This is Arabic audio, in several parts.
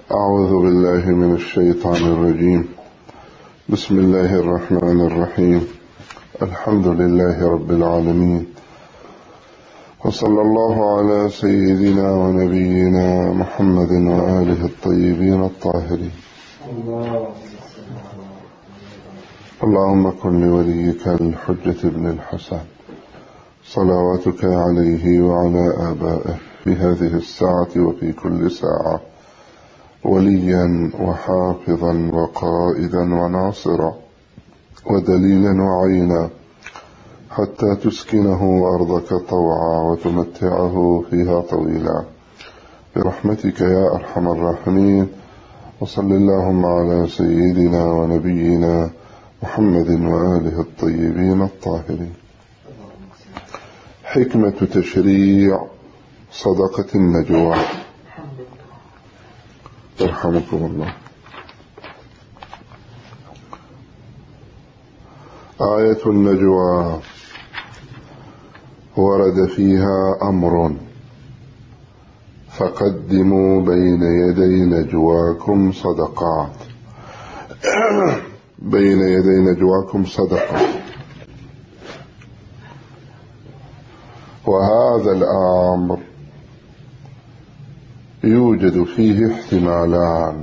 أعوذ بالله من الشيطان الرجيم. بسم الله الرحمن الرحيم. الحمد لله رب العالمين، وصلى الله على سيدنا ونبينا محمد وآله الطيبين الطاهرين. اللهم كن لوليك الحجة ابن الحسن صلواتك عليه وعلى آبائه في هذه الساعة وفي كل ساعة وليا وحافظا وقائدا وناصرا ودليلا وعينا، حتى تسكنه أرضك طوعا وتمتعه فيها طويلا برحمتك يا أرحم الراحمين. وصل اللهم على سيدنا ونبينا محمد وآله الطيبين الطاهرين. حكمة تشريع صدقة النجوى. يرحمكم الله. آية النجوى ورد فيها أمر: فقدموا بين يدي نجواكم صدقات. بين يدي نجواكم صدقة. وهذا الأمر يوجد فيه احتمالان.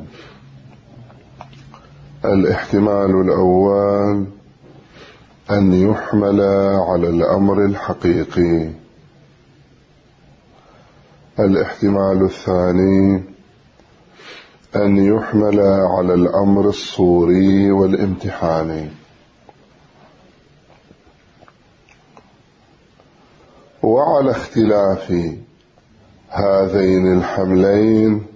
الاحتمال الأول أن يحمل على الأمر الحقيقي. الاحتمال الثاني أن يحمل على الأمر الصوري والامتحاني. وعلى اختلاف هذين الحملين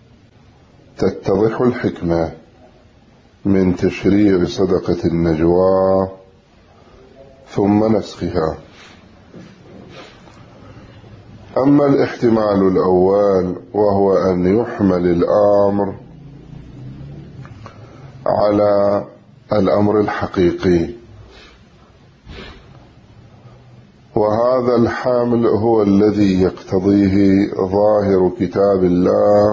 تتضح الحكمة من تشريع صدقة النجوى ثم نسخها. أما الاحتمال الأول وهو أن يحمل الأمر على الأمر الحقيقي، وهذا الحمل هو الذي يقتضيه ظاهر كتاب الله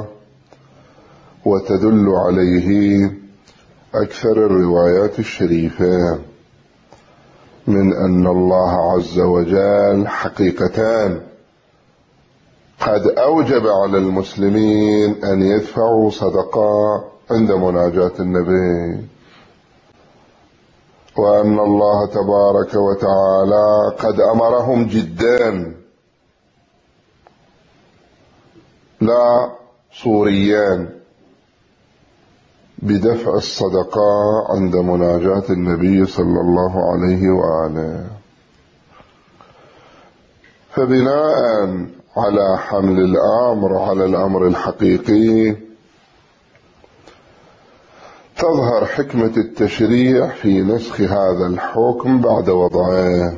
وتدل عليه أكثر الروايات الشريفة من أن الله عز وجل حقيقتان قد أوجب على المسلمين أن يدفعوا صدقة عند مناجاة النبي، وأن الله تبارك وتعالى قد أمرهم جدا لا صوريان بدفع الصدقة عند مناجاة النبي صلى الله عليه وآله. فبناء على حمل الأمر على الأمر الحقيقي تظهر حكمة التشريع في نسخ هذا الحكم بعد وضعه،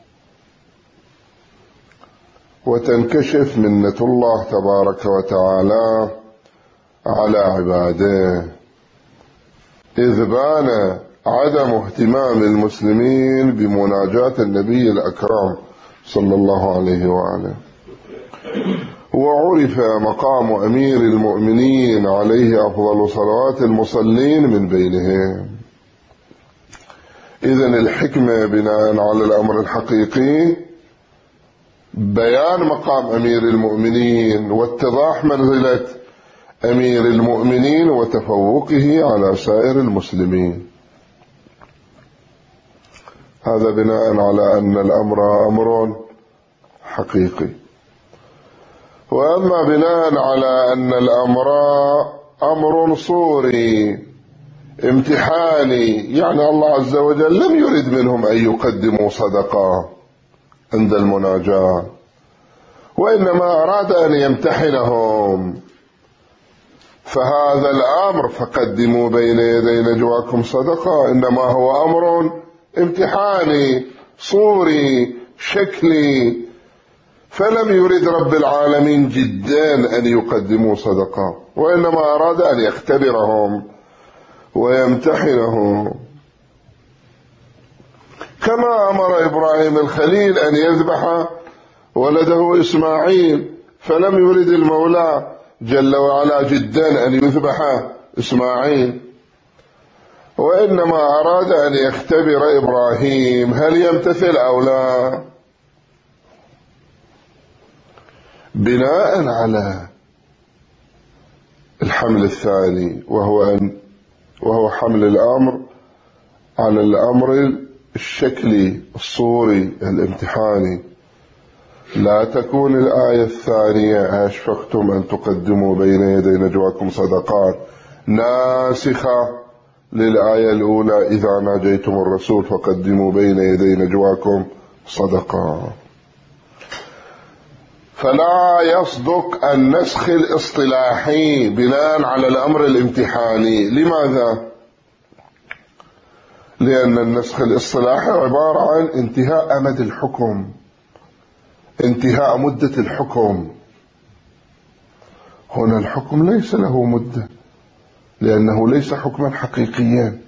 وتنكشف منة الله تبارك وتعالى على عباده، إذ بان عدم اهتمام المسلمين بمناجاة النبي الأكرم صلى الله عليه وآله، وعرف مقام أمير المؤمنين عليه أفضل صلوات المصلين من بينهم. إذن الحكمة بناء على الأمر الحقيقي بيان مقام أمير المؤمنين واتضاح منزلة أمير المؤمنين وتفوقه على سائر المسلمين. هذا بناء على أن الأمر أمر حقيقي. وأما بناء على أن الأمر أمر صوري امتحاني، يعني الله عز وجل لم يرد منهم أن يقدموا صدقة عند المناجاة، وإنما أراد أن يمتحنهم، فهذا الأمر فقدموا بين يدي نجواكم صدقة إنما هو أمر امتحاني صوري شكلي، فلم يرد رب العالمين جدا أن يقدموا صدقة، وإنما أراد أن يختبرهم ويمتحنهم. كما أمر إبراهيم الخليل أن يذبح ولده إسماعيل، فلم يرد المولى جل وعلا جدا أن يذبح إسماعيل، وإنما أراد أن يختبر إبراهيم هل يمتثل أو لا، بناء على الحمل الثاني، وهو حمل الأمر على الأمر الشكلي الصوري الامتحاني. لا تكون الآية الثانية أشفقتم أن تقدموا بين يدي نجواكم صدقات ناسخة للآية الأولى إذا ناجيتم الرسول فقدموا بين يدي نجواكم صدقات. فلا يصدق النسخ الاصطلاحي بناء على الأمر الامتحاني. لماذا؟ لأن النسخ الاصطلاحي عبارة عن انتهاء أمد الحكم، انتهاء مدة الحكم. هنا الحكم ليس له مدة، لأنه ليس حكما حقيقيا،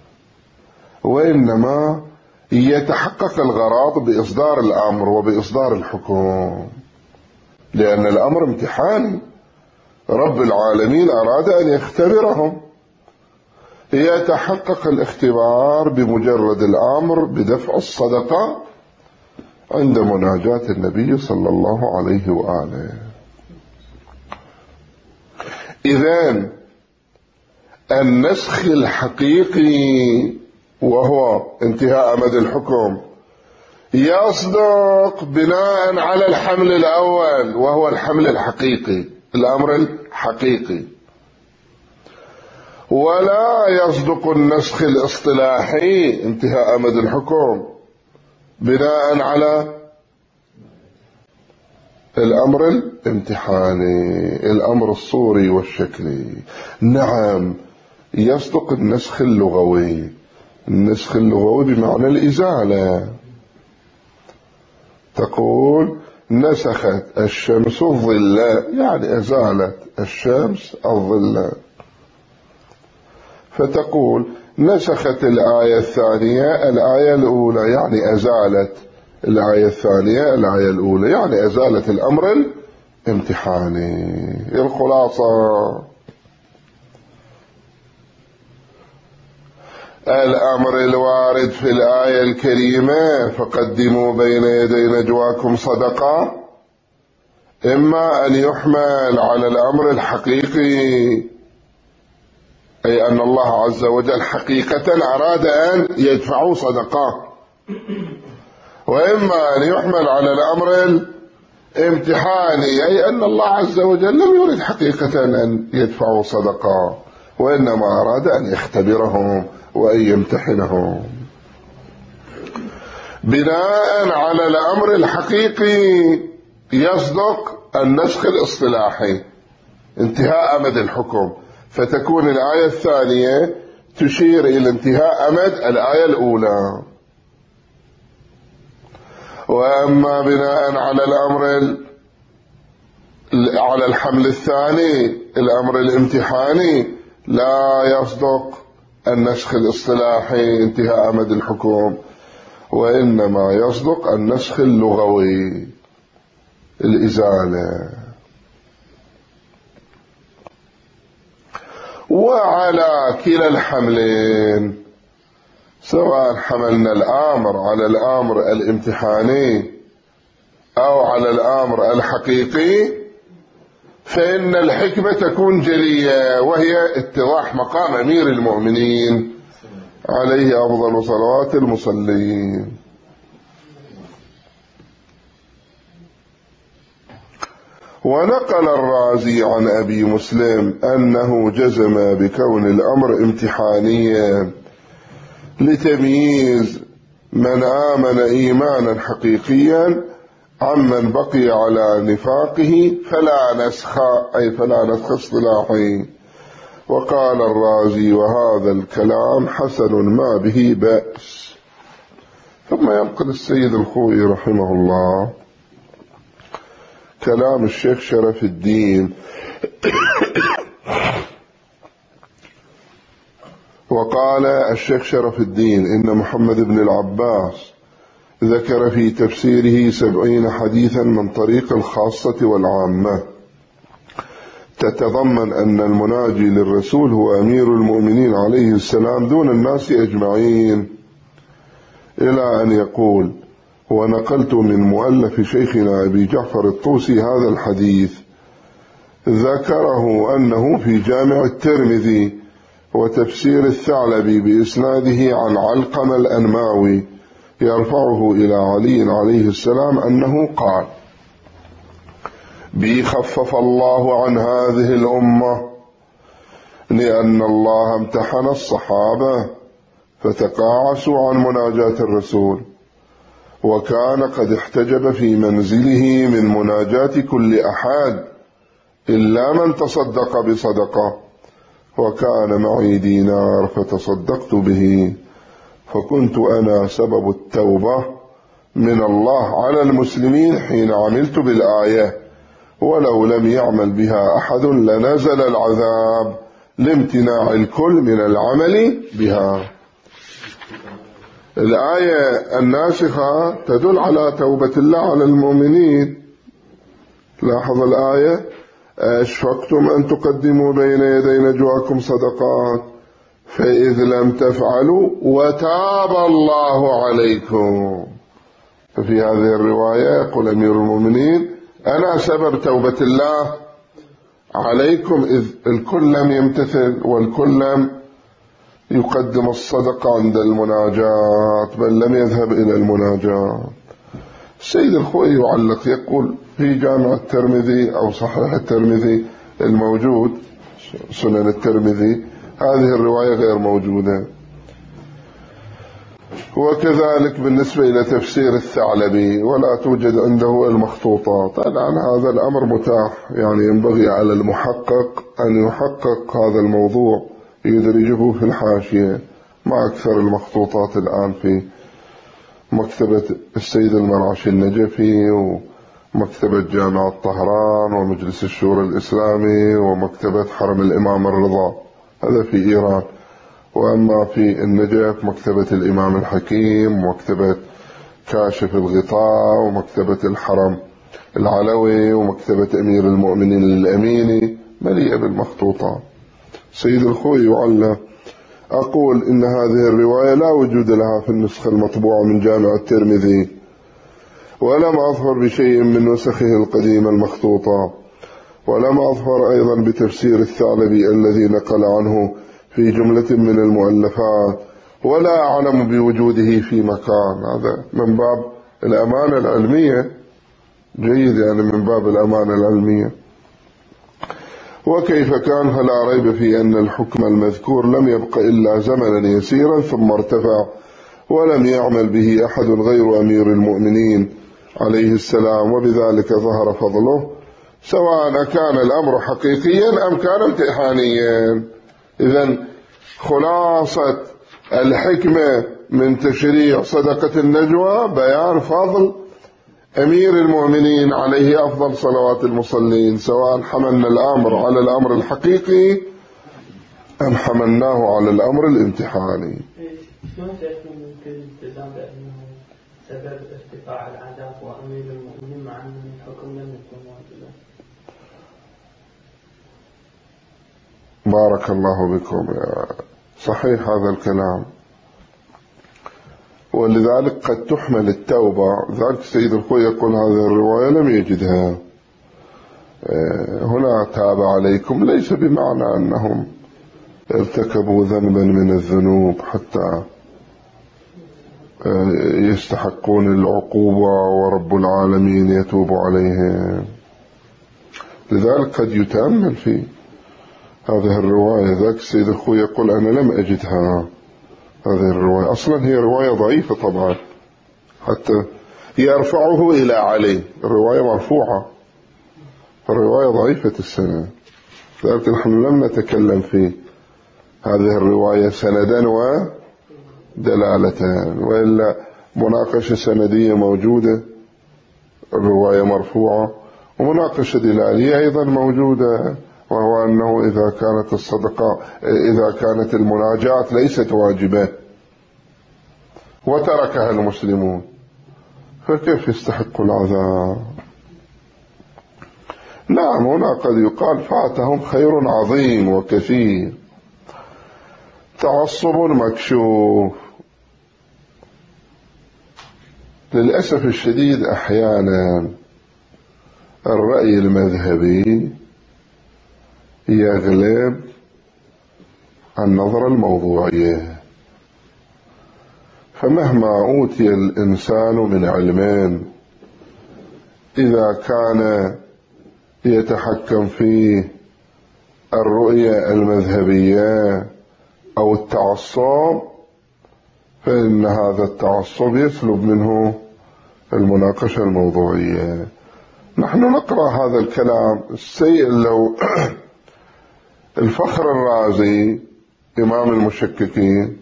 وإنما يتحقق الغرض بإصدار الأمر وبإصدار الحكم، لأن الأمر امتحاني. رب العالمين أراد أن يختبرهم، يتحقق الاختبار بمجرد الأمر بدفع الصدقة عند مناجاة النبي صلى الله عليه وآله. إذن النسخ الحقيقي وهو انتهاء أمد الحكم يصدق بناء على الحمل الأول وهو الحمل الحقيقي، الأمر الحقيقي، ولا يصدق النسخ الاصطلاحي انتهاء أمد الحكم بناء على الأمر الامتحاني، الأمر الصوري والشكلي. نعم يصدق النسخ اللغوي، النسخ اللغوي بمعنى الإزالة. تقول نسخت الشمس الظل، يعني أزالت الشمس الظل. فتقول نسخت الآية الثانية الآية الأولى، يعني أزالت الآية الثانية الآية الأولى، يعني أزالت الأمر الامتحاني. الخلاصة الأمر الوارد في الآية الكريمة فقدموا بين يدي نجواكم صدقة، إما أن يحمل على الأمر الحقيقي، أي أن الله عز وجل حقيقة أراد أن يدفعوا صدقة، وإما أن يحمل على الأمر الامتحاني، أي أن الله عز وجل لم يرد حقيقة أن يدفعوا صدقة، وإنما أراد أن يختبرهم وأن يمتحنهم. بناء على الأمر الحقيقي يصدق النسخ الاصطلاحي انتهاء أمد الحكم، فتكون الآية الثانية تشير إلى انتهاء أمد الآية الأولى. وأما بناء على على الحمل الثاني الأمر الامتحاني لا يصدق النسخ الاصطلاحي انتهاء أمد الحكم، وإنما يصدق النسخ اللغوي الإزالة. وعلى كلا الحملين، سواء حملنا الأمر على الأمر الامتحاني أو على الأمر الحقيقي، فإن الحكمة تكون جلية، وهي اتضاح مقام أمير المؤمنين عليه أفضل صلوات المصلين. ونقل الرازي عن أبي مسلم أنه جزم بكون الأمر امتحانيا لتمييز من آمن إيمانا حقيقيا عمن بقي على نفاقه فلا نسخ، أي فلا نسخ اصطلاحي. وقال الرازي وهذا الكلام حسن ما به بأس. ثم ينقل السيد الخوئي رحمه الله كلام الشيخ شرف الدين وقال الشيخ شرف الدين إن محمد بن العباس ذكر في تفسيره 70 حديثا من طريق الخاصة والعامة تتضمن أن المناجي للرسول هو أمير المؤمنين عليه السلام دون الناس أجمعين، إلى أن يقول: ونقلت من مؤلف شيخنا أبي جعفر الطوسي هذا الحديث، ذكره أنه في جامع الترمذي وتفسير الثعلبي بإسناده عن علقمة الأنماوي يرفعه إلى علي عليه السلام أنه قال: بي خفف الله عن هذه الأمة، لأن الله امتحن الصحابة فتقاعسوا عن مناجاة الرسول، وكان قد احتجب في منزله من مناجاة كل أحد إلا من تصدق بصدقة، وكان معي دينار فتصدقت به، فكنت أنا سبب التوبة من الله على المسلمين حين عملت بالآية، ولو لم يعمل بها أحد لنزل العذاب لامتناع الكل من العمل بها. الآية الناسخة تدل على توبة الله على المؤمنين. لاحظ الآية: أشفقتم أن تقدموا بين يدي نجواكم صدقات فإذ لم تفعلوا وتاب الله عليكم. ففي هذه الرواية يقول أمير المؤمنين: أنا سبب توبة الله عليكم إذ الكل لم يمتثل والكل لم يقدم الصدقة عند المناجاة، بل لم يذهب إلى المناجاة. السيد الخوئي يعلق يقول: في جامع الترمذي أو صحيح الترمذي الموجود سنن الترمذي هذه الرواية غير موجودة. وكذلك بالنسبة إلى تفسير الثعلبي ولا توجد عنده المخطوطات. الآن هذا الأمر متاح، يعني ينبغي على المحقق أن يحقق هذا الموضوع يدرجه في الحاشية، مع أكثر المخطوطات الآن في مكتبة السيد المرعشي النجفي ومكتبة جامعة طهران ومجلس الشورى الإسلامي ومكتبة حرم الإمام الرضا، هذا في إيران. وأما في النجف مكتبة الإمام الحكيم ومكتبة كاشف الغطاء ومكتبة الحرم العلوي ومكتبة أمير المؤمنين الأميني مليئة بالمخطوطات. سيد الخوئي يعلق: أقول إن هذه الرواية لا وجود لها في النسخة المطبوعة من جامع الترمذي، ولم أظفر بشيء من نسخه القديمة المخطوطة، ولم أظفر أيضا بتفسير الثعلبي الذي نقل عنه في جملة من المؤلفات، ولا أعلم بوجوده في مكان. هذا من باب الأمانة العلمية، جيد، يعني من باب الأمانة العلمية. وكيف كان فلا ريب في أن الحكم المذكور لم يبق إلا زمنا يسيرا ثم ارتفع، ولم يعمل به أحد غير أمير المؤمنين عليه السلام، وبذلك ظهر فضله، سواء كان الأمر حقيقيا أم كان امتحانيا. إذن خلاصة الحكمة من تشريع صدقة النجوى بيان فضل أمير المؤمنين عليه أفضل صلوات المصلين، سواء حملنا الأمر على الأمر الحقيقي أم حملناه على الأمر الامتحاني. شلون تكون الالتزام بأنه سبب ارتفاع العذاب وأمير المؤمنين مع أن الحكم لم يكن واجبا؟ بارك الله بكم. صحيح هذا الكلام، ولذلك قد تحمل التوبة. ذلك سيد الخوئي يقول هذه الرواية لم يجدها هنا: تاب عليكم ليس بمعنى أنهم ارتكبوا ذنبا من الذنوب حتى يستحقون العقوبة ورب العالمين يتوب عليهم. لذلك قد يتأمل في هذه الرواية. ذاك السيد الخوئي يقول: أنا لم أجدها هذه الرواية، أصلا هي رواية ضعيفة طبعا، حتى يرفعه إلى علي، الرواية مرفوعة، الرواية ضعيفة السند. لذلك نحن لم نتكلم في هذه الرواية سندا ودلالة، وإلا مناقشة سندية موجودة، الرواية مرفوعة، ومناقشة دلالية أيضا موجودة، وهو أنه إذا كانت الصدقة، إذا كانت المناجاة ليست واجبة وتركها المسلمون فكيف يستحق العذاب؟ نعم، هنا قد يقال فاتهم خير عظيم وكثير. تعصب مكشوف. للأسف الشديد أحيانا الرأي المذهبي يغلب النظرة الموضوعية، فمهما أوتي الإنسان من علمين إذا كان يتحكم فيه الرؤية المذهبية أو التعصب، فإن هذا التعصب يسلب منه المناقشة الموضوعية. نحن نقرأ هذا الكلام السيء لو الفخر الرازي إمام المشككين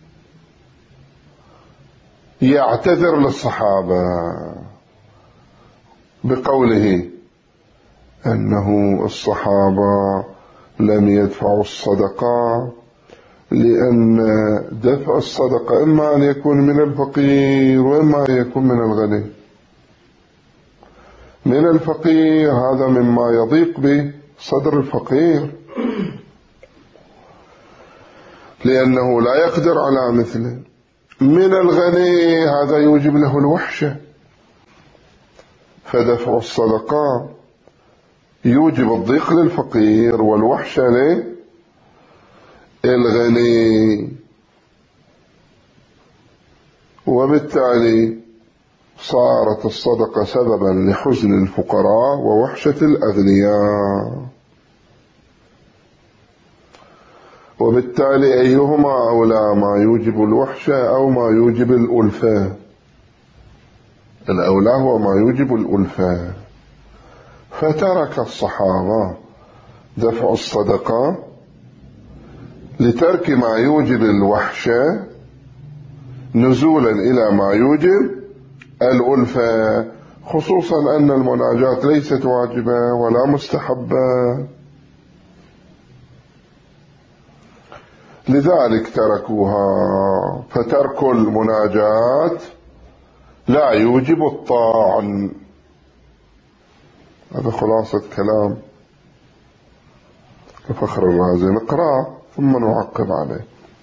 يعتذر للصحابة بقوله أنه الصحابة لم يدفعوا الصدقة لأن دفع الصدقة إما أن يكون من الفقير وإما أن يكون من الغني. من الفقير هذا مما يضيق به صدر الفقير لأنه لا يقدر على مثله. من الغني هذا يوجب له الوحشة، فدفع الصدقة يوجب الضيق للفقير والوحشة للغني، وبالتالي صارت الصدقة سببا لحزن الفقراء ووحشة الأغنياء. وبالتالي أيهما أولى، ما يوجب الوحشة أو ما يوجب الألفة؟ الأولى هو ما يوجب الألفة. فترك الصحابة دفع الصدقة لترك ما يوجب الوحشة نزولا إلى ما يوجب الألفة، خصوصا أن المناجاة ليست واجبة ولا مستحبة، لذلك تركوها. فترك المناجاة لا يوجب الطاعن. هذا خلاصة كلام الفخر الرازي، نقرأ ثم نعقب عليه.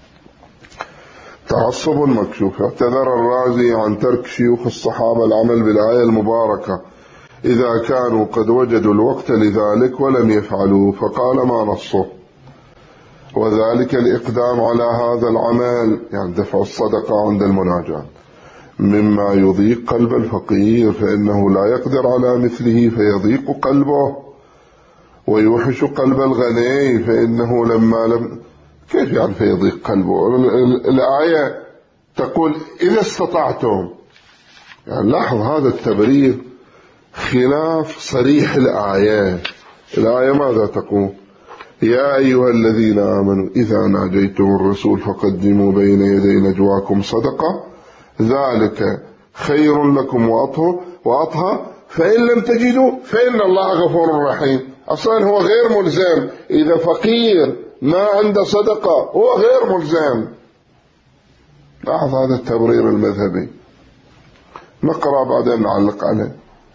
تعصب مكشوف. اعتذر الرازي عن ترك شيوخ الصحابة العمل بالآية المباركة إذا كانوا قد وجدوا الوقت لذلك ولم يفعلوا، فقال ما نصه، وذلك الإقدام على هذا العمل يعني دفع الصدقة عند المناجاة مما يضيق قلب الفقير، فإنه لا يقدر على مثله فيضيق قلبه، ويوحش قلب الغني فإنه لم كيف يعني فيضيق قلبه؟ الآية تقول إذا استطعتم، يعني لاحظ هذا التبرير خلاف صريح الآية. الآية ماذا تقول؟ يا أيها الذين آمنوا إذا ناجيتم الرسول فقدموا بين يدي نجواكم صدقة ذلك خير لكم وأطهر فإن لم تجدوا فإن الله غفور رحيم. أصلا هو غير ملزم، إذا فقير ما عنده صدقة هو غير ملزم. لاحظ هذا التبرير المذهبي، نقرأ بعدين نعلق عليه.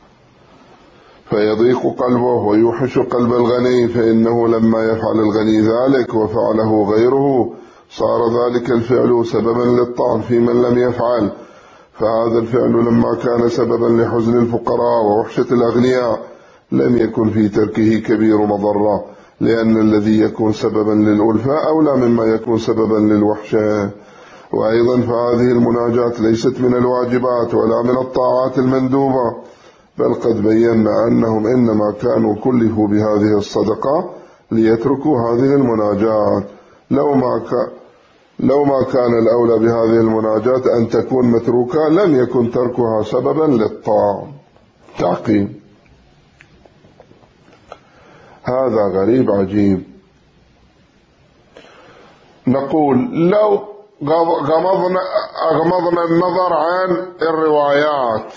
فيضيق قلبه ويوحش قلب الغني، فإنه لما يفعل الغني ذلك وفعله غيره صار ذلك الفعل سببا للطعن في من لم يفعل، فهذا الفعل لما كان سببا لحزن الفقراء ووحشة الأغنياء لم يكن في تركه كبير مضرة، لأن الذي يكون سببا للألفة أولى مما يكون سببا للوحشة. وأيضا فهذه المناجاة ليست من الواجبات ولا من الطاعات المندوبة، بل قد بينا أنهم إنما كانوا كلفوا بهذه الصدقة ليتركوا هذه المناجاة، لو ما كان الأولى بهذه المناجاة أن تكون متروكة لم يكن تركها سببا للطاعة. تعقيب: هذا غريب عجيب. نقول لو أغمضنا النظر عن الروايات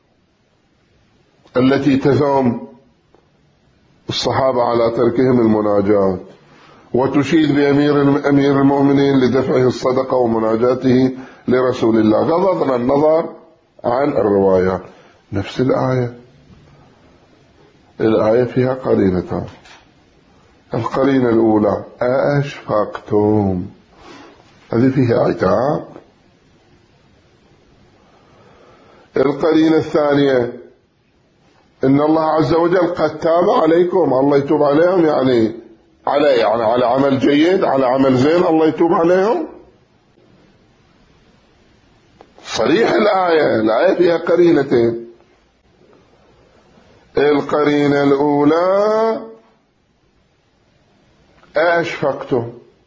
التي تذم الصحابة على تركهم المناجاة وتشيد بأمير المؤمنين لدفعه الصدقة ومناجاته لرسول الله، غضضنا النظر عن الروايات، نفس الآية الآية فيها قرينتان. القرينة الأولى أأشفقتم، هذه فيها عتاب. القرينة الثانية إن الله عز وجل قد تاب عليكم، الله يتوب عليهم، يعني على عمل جيد، على عمل زين الله يتوب عليهم. صريح الآية فيها قرينتين. القرينة الأولى أشفقتم،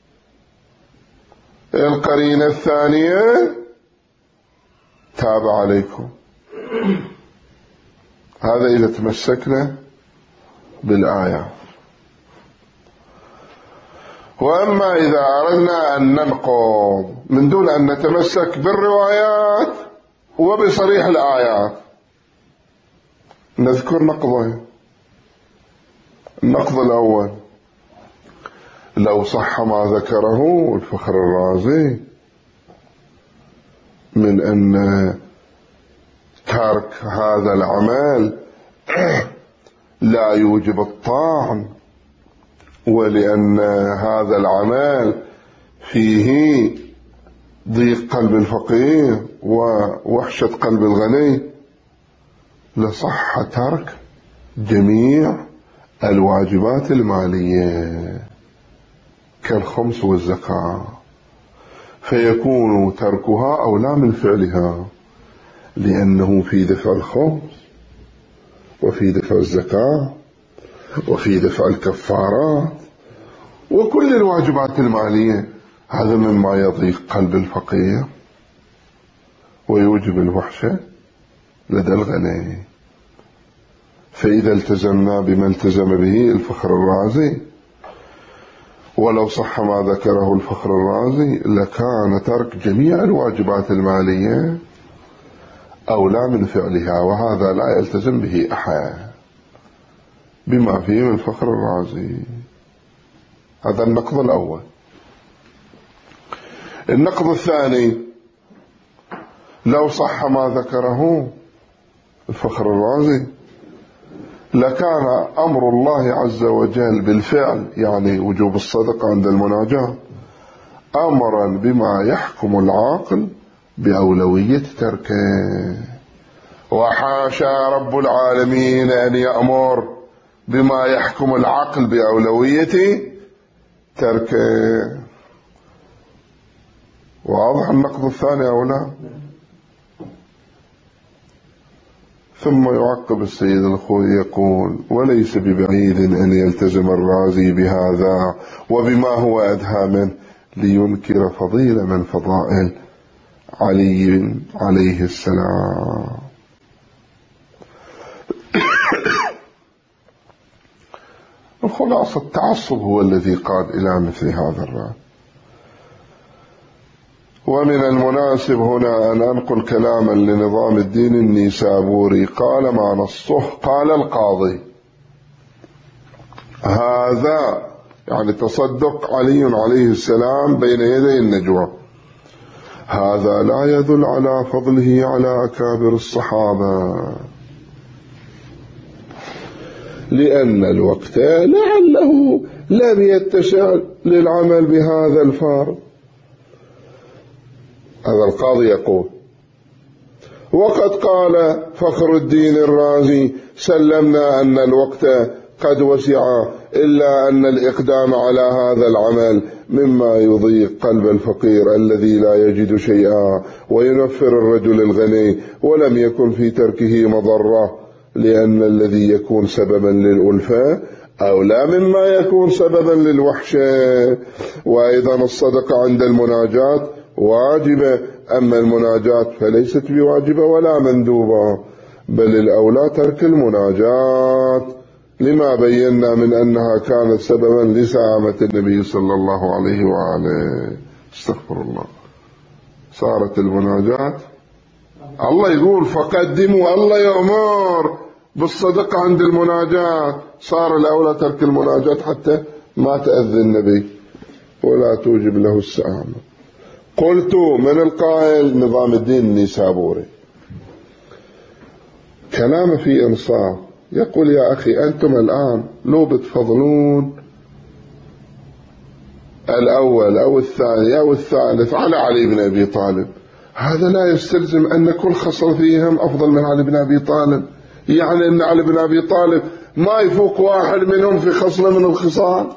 القرينة الثانية تاب عليكم. هذا إذا تمسكنا بالآية. وأما إذا أردنا أن ننقض من دون أن نتمسك بالروايات وبصريح الآيات، نذكر نقضين. النقض الأول: لو صح ما ذكره الفخر الرازي من أن ترك هذا العمل لا يوجب الطعن، ولأن هذا العمل فيه ضيق قلب الفقير ووحشة قلب الغني، لصح ترك جميع الواجبات المالية كالخمس والزكاة، فيكون تركها أولى من فعلها، لأنه في دفع الخمس وفي دفع الزكاة وفي دفع الكفارات وكل الواجبات المالية. هذا مما يضيق قلب الفقير ويوجب الوحشة لدى الغني. فإذا التزمنا بما التزم به الفخر الرازي، ولو صح ما ذكره الفخر الرازي، لكان ترك جميع الواجبات المالية أولى من فعلها، وهذا لا يلتزم به أحد بما فيه من فخر الرازي. هذا النقض الأول. النقض الثاني: لو صح ما ذكره الفخر الرازي لكان أمر الله عز وجل بالفعل، يعني وجوب الصدقة عند المناجاة، أمرا بما يحكم العاقل بأولوية تركه. وحاشا رب العالمين أن يأمر بما يحكم العقل بأولوية تركه. واضح النقض الثاني أو لا؟ ثم يعقب السيد الخوي يقول: وليس ببعيد أن يلتزم الرازي بهذا وبما هو أدهى منه لينكر فضيلة من فضائل علي عليه السلام. الخلاصة: التعصب هو الذي قاد إلى مثل هذا الرأي. ومن المناسب هنا أن أنقل كلاما لنظام الدين النيسابوري قال ما نصه. قال القاضي: هذا يعني تصدق علي عليه السلام بين يدي النجوى، هذا لا يدل على فضله على أكابر الصحابة، لأن الوقت لعله لم يتسع للعمل بهذا الفارض. هذا القاضي يقول. وقد قال فخر الدين الرازي: سلمنا أن الوقت قد وسع، إلا أن الإقدام على هذا العمل مما يضيق قلب الفقير الذي لا يجد شيئا وينفر الرجل الغني، ولم يكن في تركه مضرة، لأن الذي يكون سببا للألفة أولى مما يكون سببا للوحشة. وأيضا الصدقة عند المناجاة واجبة، أما المناجاة فليست بواجبة ولا مندوبة، بل الأولى ترك المناجاة، لما بينا من أنها كانت سببا لسعامة النبي صلى الله عليه وآله. استغفر الله. صارت المناجاة، الله يقول فقدموا، الله يأمر بالصدقة عند المناجاة، صار الأولى ترك المناجاة حتى ما تأذي النبي ولا توجب له السعامة. قلت: من القائل؟ نظام الدين النيسابوري. كلام في إنصاف، يقول يا أخي أنتم الآن لو بتفضلون الأول أو الثاني أو الثالث على علي بن أبي طالب، هذا لا يستلزم أن كل خصل فيهم أفضل من علي بن أبي طالب. يعني أن علي بن أبي طالب ما يفوق واحد منهم في خصلة من الخصال.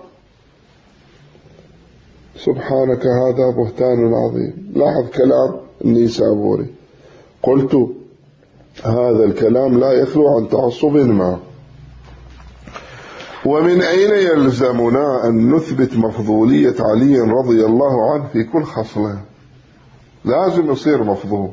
سبحانك هذا بهتان عظيم. لاحظ كلام النيسابوري، قلت هذا الكلام لا يخلو عن تعصب ما. ومن أين يلزمنا أن نثبت مفضولية علي رضي الله عنه في كل خصلة؟ لازم يصير مفضول،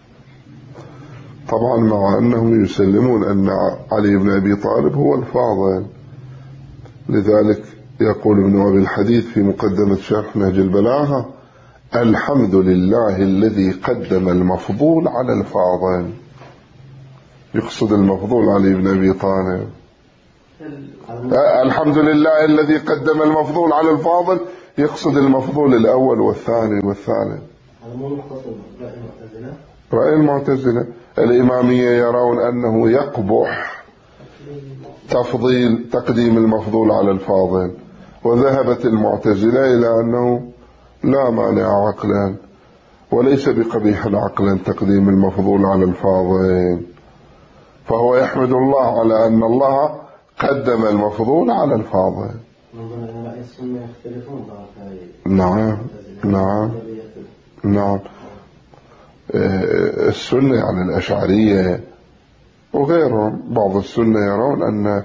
طبعا مع أنهم يسلمون أن علي بن أبي طالب هو الفاضل. لذلك يقول ابن أبي الحديث في مقدمة شرح نهج البلاغة: الحمد لله الذي قدم المفضول على الفاضل. يقصد المفضول علي بن أبي طالب. الحمد لله الذي قدم المفضول على الفاضل، يقصد المفضول الأول والثاني والثالث. رأي المعتزلة. الإمامية يرون أنه يقبح تقديم المفضول على الفاضل، وذهبت المعتزلة إلى أنه لا مانع عقلا وليس بقبيح عقلا تقديم المفضول على الفاضل، فهو يحمد الله على أن الله قدم المفضول على الفاضل. نعم نعم نعم. السنة يعني الأشعرية وغيرهم بعض السنة يرون أن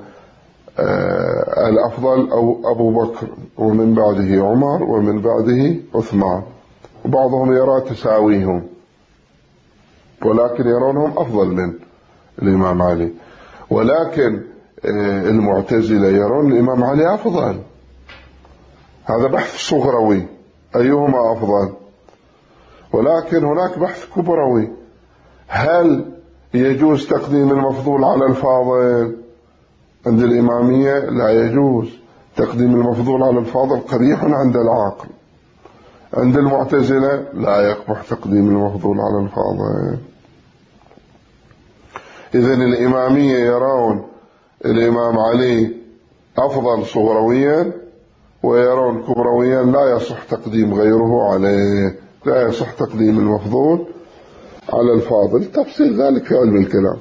الأفضل أو أبو بكر ومن بعده عمر ومن بعده عثمان، وبعضهم يرى تساويهم ولكن يرونهم أفضل من الإمام علي. ولكن المعتزلة يرون الإمام علي أفضل. هذا بحث صغروي أيهما أفضل، ولكن هناك بحث كبروي: هل يجوز تقديم المفضول على الفاضل؟ عند الإمامية لا يجوز تقديم المفضول على الفاضل، قبيح عند العاقل. عند المعتزلة لا يقبح تقديم المفضول على الفاضل. إذن الإمامية يرون الإمام علي أفضل صغرويا، ويرون كبرويا لا يصح تقديم غيره عليه، لا يصح تقديم المفضول على الفاضل. تفصيل ذلك في علم الكلام.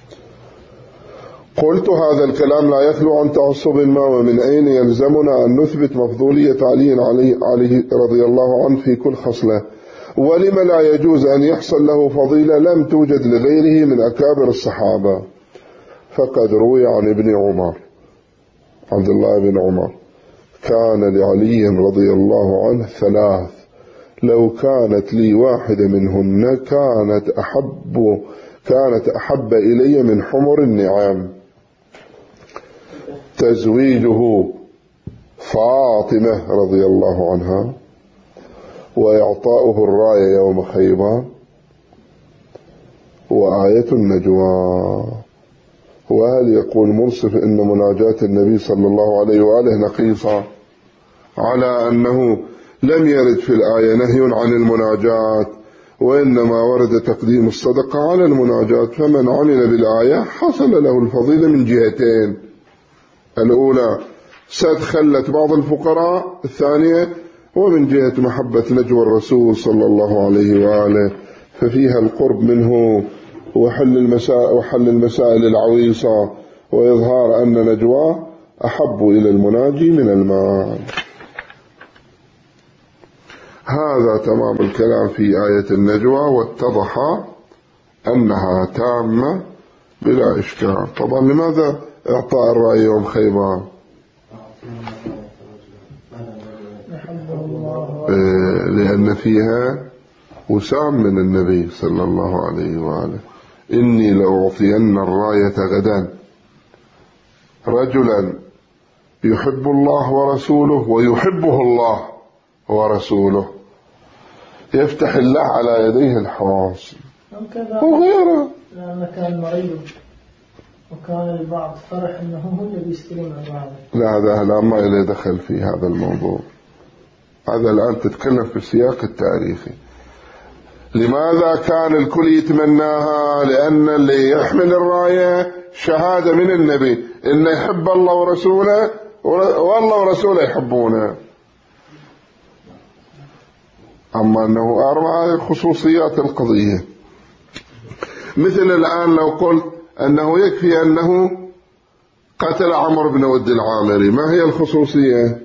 قلت هذا الكلام لا يخلو عن تعصب ما. ومن أين يلزمنا أن نثبت مفضولية علي رضي الله عنه في كل خصلة؟ ولم لا يجوز أن يحصل له فضيلة لم توجد لغيره من أكابر الصحابة؟ فقد روي عن ابن عمر عبد الله بن عمر: كان لعلي رضي الله عنه 3، لو كانت لي واحدة منهن كانت أحب إلي من حمر النعام: تزويجه فاطمة رضي الله عنها، وإعطاؤه الراية يوم خيبر، وآية النجوى. وهل يقول منصف إن مناجاة النبي صلى الله عليه وآله نقيصة، على أنه لم يرد في الآية نهي عن المناجاة، وإنما ورد تقديم الصدقة على المناجاة، فمن عمل بالآية حصل له الفضيلة من جهتين: الأولى سد خلت بعض الفقراء، الثانية ومن جهة محبة نجوى الرسول صلى الله عليه وآله، ففيها القرب منه وحل المسائل العويصة، وإظهار أن نجواه أحب إلى المناجي من المال. هذا تمام الكلام في آية النجوى، واتضح أنها تامة بلا إشكال. طبعا لماذا إعطاء الرأي يوم خيبر؟ لأن فيها وسام من النبي صلى الله عليه وآله: إني لأعطين الراية غدا رجلا يحب الله ورسوله ويحبه الله ورسوله، يفتح الله على يديه الحواصل وغيره. لأنه كان مريض، وكان البعض فرح أنه هو اللي بيستلم الراية. لا هذا ما إليه دخل في هذا الموضوع. هذا الآن تتكلم في السياق التاريخي. لماذا كان الكل يتمناها؟ لأن اللي يحمل الراية شهادة من النبي إنه يحب الله ورسوله والله ورسوله يحبونه. أما أنه أربعة خصوصيات القضية. مثل الآن لو قلت أنه يكفي أنه قتل عمرو بن ود العامري، ما هي الخصوصية؟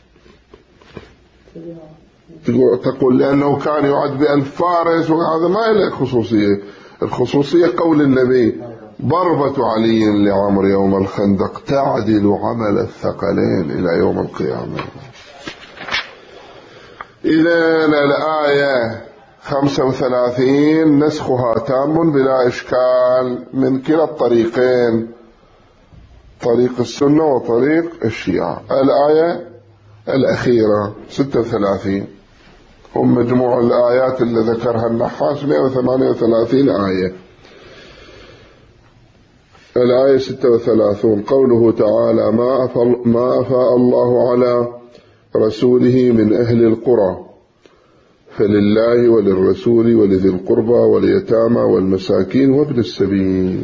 تقول لأنه كان يعد ب1000 فارس، وهذا ما له خصوصية. الخصوصية قول النبي: ضربة علي لعمرو يوم الخندق تعدل عمل الثقلين إلى يوم القيامة. إذا الآية 35 نسخها تام بلا إشكال من كلا الطريقين، طريق السنة وطريق الشيعة. الآية الأخيرة 36 هم مجموع الآيات اللي ذكرها النحاس 138 آية. الآية 36 قوله تعالى: ما أفاء الله على رسوله من أهل القرى فلله وللرسول ولذي القربى واليتامى والمساكين وابن السبيل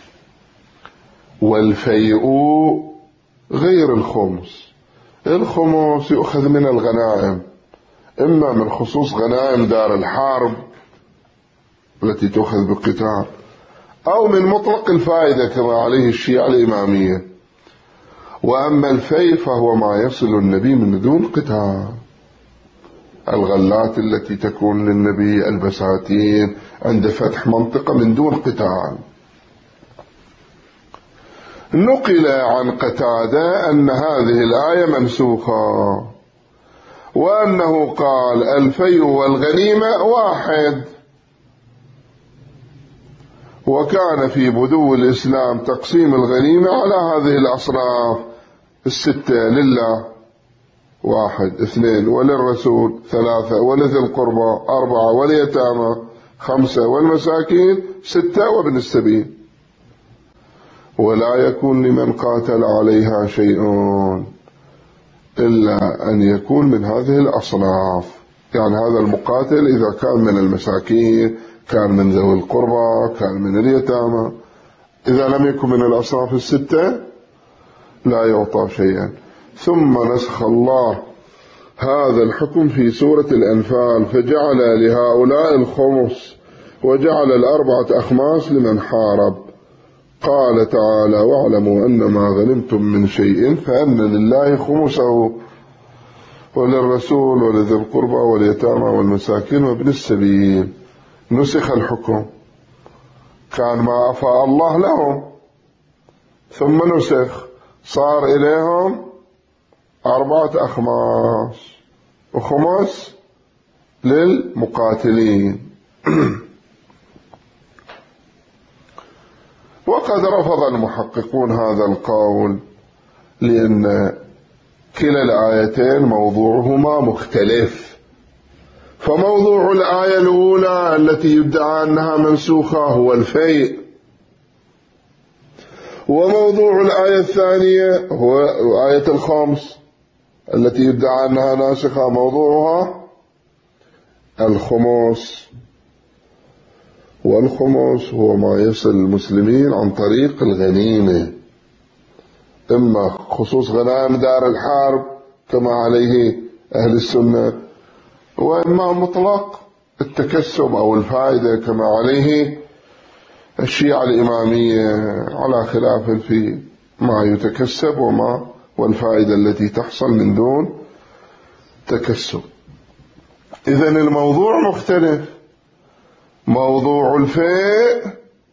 والفيء غير الخمس. الخمس يؤخذ من الغنائم، إما من خصوص غنائم دار الحرب التي تؤخذ بالقتال، أو من مطلق الفائدة كما عليه الشيعة الإمامية. وأما الفيء فهو ما يصل النبي من دون قتال، الغلات التي تكون للنبي، البساتين عند فتح منطقة من دون قتال. نقل عن قتادة أن هذه الآية منسوخة، وأنه قال: الفيء والغنيمة واحد. وكان في بدو الإسلام تقسيم الغنيمة على هذه الأصناف الستة: لله 1 2 وللرسول 3 ولذي القربى 4 واليتامى 5 والمساكين 6 وابن السبيل. ولا يكون لمن قاتل عليها شيء إلا أن يكون من هذه الأصناف. يعني هذا المقاتل إذا كان من المساكين، كان من ذوي القربى، كان من اليتامى، إذا لم يكن من الأصناف الستة لا يعطى شيئا. ثم نسخ الله هذا الحكم في سورة الأنفال فجعل لهؤلاء الخمس وجعل 4 أخماس لمن حارب. قال تعالى: واعلموا أن ما غنمتم من شيء فأن لله خمسه وللرسول ولذي القربى واليتامى والمساكين وابن السبيل. نسخ الحكم، كان ما أفاء الله لهم ثم نسخ، صار إليهم 4 أخماس وخمس للمقاتلين. وقد رفض المحققون هذا القول، لأن كلا الآيتين موضوعهما مختلف. فموضوع الآية الأولى التي يدعى أنها منسوخة هو الفيء، وموضوع الآية الثانية هو آية الخمس التي يدعى أنها ناسخة، موضوعها الخمس. والخمس هو ما يصل المسلمين عن طريق الغنيمة، إما خصوص غنائم دار الحرب كما عليه أهل السنة، وإما مطلق التكسب أو الفائدة كما عليه الشيعة الإمامية، على خلاف في ما يتكسب وما والفائدة التي تحصل من دون تكسب. إذن الموضوع مختلف. موضوع الفيء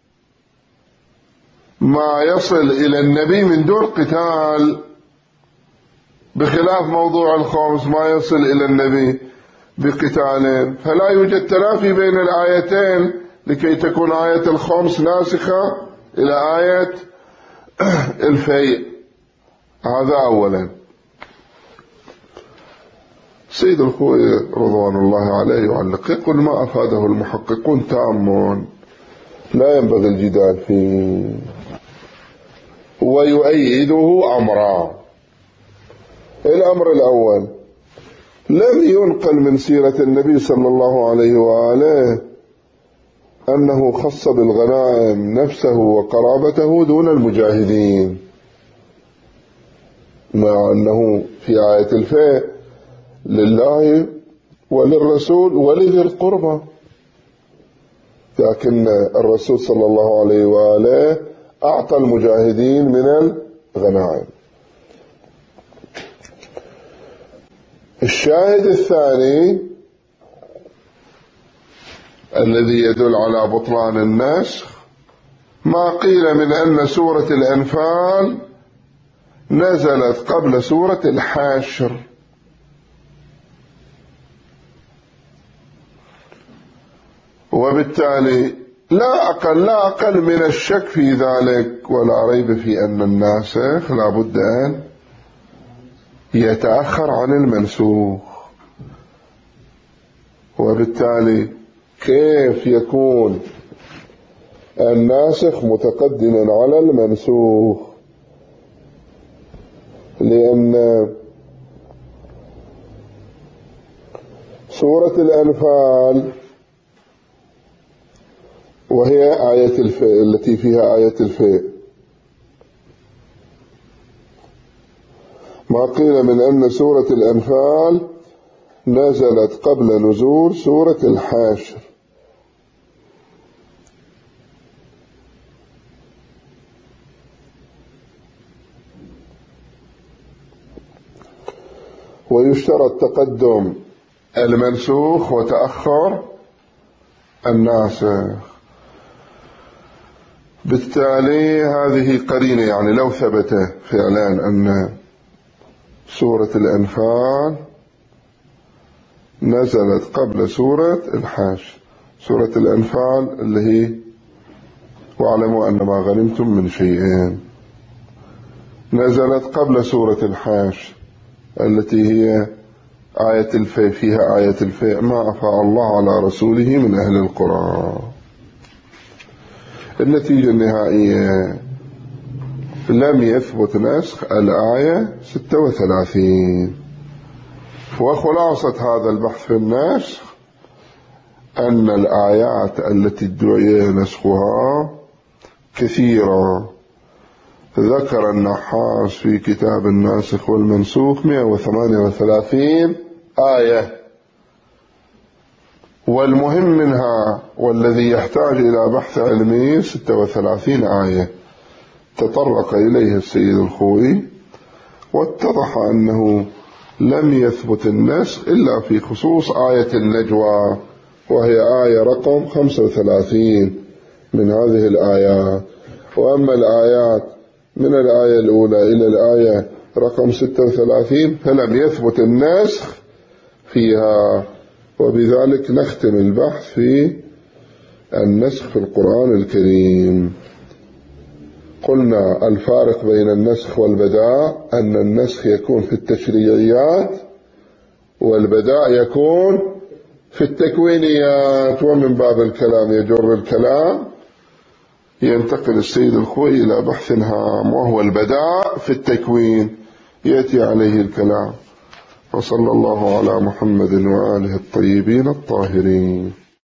ما يصل إلى النبي من دون قتال، بخلاف موضوع الخمس ما يصل إلى النبي بقتال. فلا يوجد تنافي بين الآيتين لكي تكون آية الخمس ناسخة إلى آية الفيء. هذا أولا. سيد الخوي رضوان الله عليه يعلق يقول: ما أفاده المحققون تام لا ينبغي الجدال فيه. ويؤيده أمران. الأمر الأول: لم ينقل من سيرة النبي صلى الله عليه وآله أنه خص بالغنائم نفسه وقرابته دون المجاهدين، مع أنه في آية الفيء لله وللرسول ولذي القربى، لكن الرسول صلى الله عليه وآله أعطى المجاهدين من الغنائم. الشاهد الثاني الذي يدل على بطلان النسخ ما قيل من أن سورة الأنفال نزلت قبل سورة الحشر، وبالتالي لا أقل من الشك في ذلك، ولا ريب في أن الناسخ لا بد أن يتأخر عن المنسوخ. وبالتالي كيف يكون الناسخ متقدما على المنسوخ؟ لأن سورة الأنفال وهي آية الفيء التي فيها آية الفيء، ما قيل من أن سورة الأنفال نزلت قبل نزول سورة الحشر، ويشترط تقدم المنسوخ وتأخر الناسخ. بالتالي هذه قرينة، يعني لو ثبت فعلا أن سورة الأنفال نزلت قبل سورة الحشر، سورة الأنفال اللي هي واعلموا أن ما غنمتم من شيئين، نزلت قبل سورة الحشر التي هي آية الفيء، فيها آية الفيء ما أفاء الله على رسوله من أهل القرى. النتيجة النهائية لم يثبت نسخ الآية 36. وخلاصة هذا البحث في النسخ أن الآيات التي ادعي نسخها كثيرة. ذكر النحاس في كتاب الناسخ والمنسوخ 138 آية، والمهم منها والذي يحتاج إلى بحث علمي 36 آية تطرق إليها السيد الخوئي، واتضح أنه لم يثبت النسخ إلا في خصوص آية النجوى، وهي آية رقم 35 من هذه الآيات. وأما الآيات من الآية الأولى إلى الآية رقم 36 فلم يثبت النسخ فيها. وبذلك نختم البحث في النسخ في القرآن الكريم. قلنا الفارق بين النسخ والبداء أن النسخ يكون في التشريعيات والبداء يكون في التكوينيات، ومن باب الكلام يجر الكلام ينتقل السيد الخوئي إلى بحث هام، وهو البداء في التكوين يأتي عليه الكلام. وصلى الله على محمد وآله الطيبين الطاهرين.